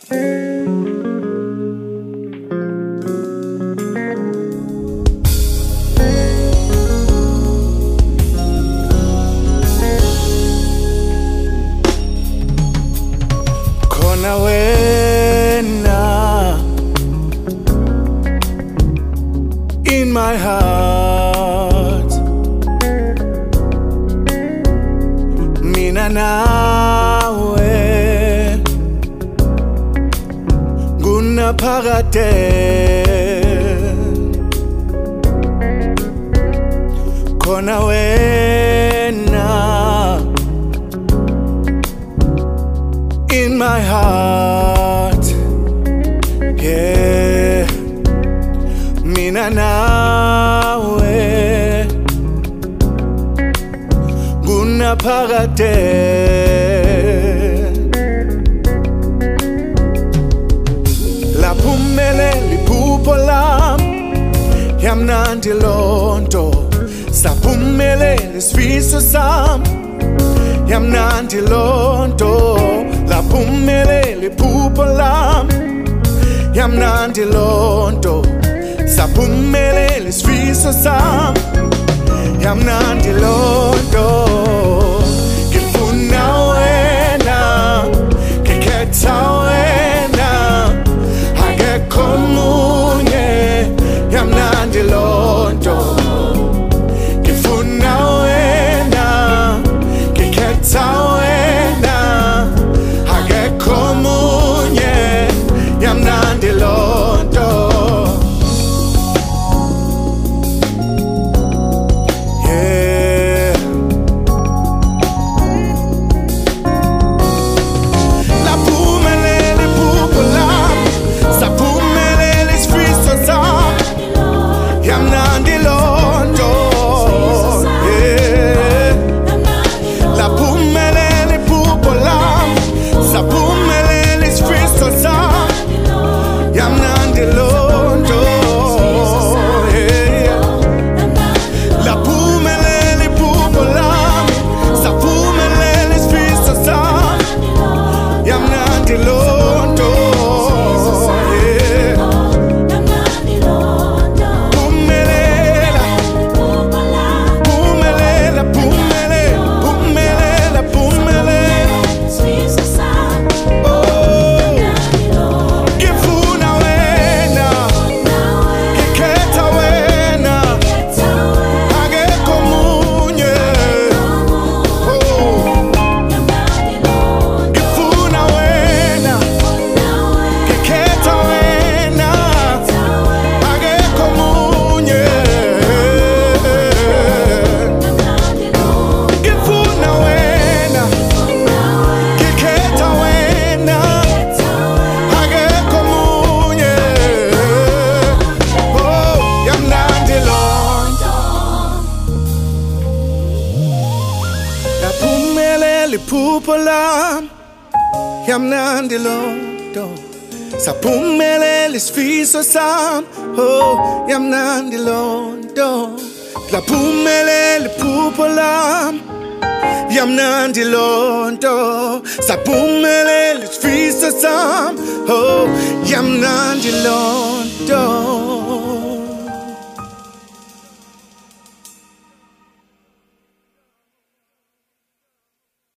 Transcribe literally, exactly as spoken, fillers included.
Khona wena in my heart, mina nawe gunaphakade. Khona wena in my heart, yeah. Mina nawe gunaphakade. Laphumelela iphupho lami, yamnandi lonto. Saphumelela isifiso sami, yamnandi lonto. Laphumelela iphupho lami, yamnandi lonto. Saphumelela isifiso sami, yamnandi lonto. Ngifuna wena, ngikhetha wena, akekho omunye, yamnandi lonto. Ngifuna wena, ngikhetha wena, akekho omunye, yamnandi lonto. Iphupho lami, yamnandi lonto. Saphumelela isifiso sami, oh, yamnandi lonto. Laphumelela iphupho lami, yamnandi lonto. Saphumelela isifiso sami, oh, yamnandi lonto.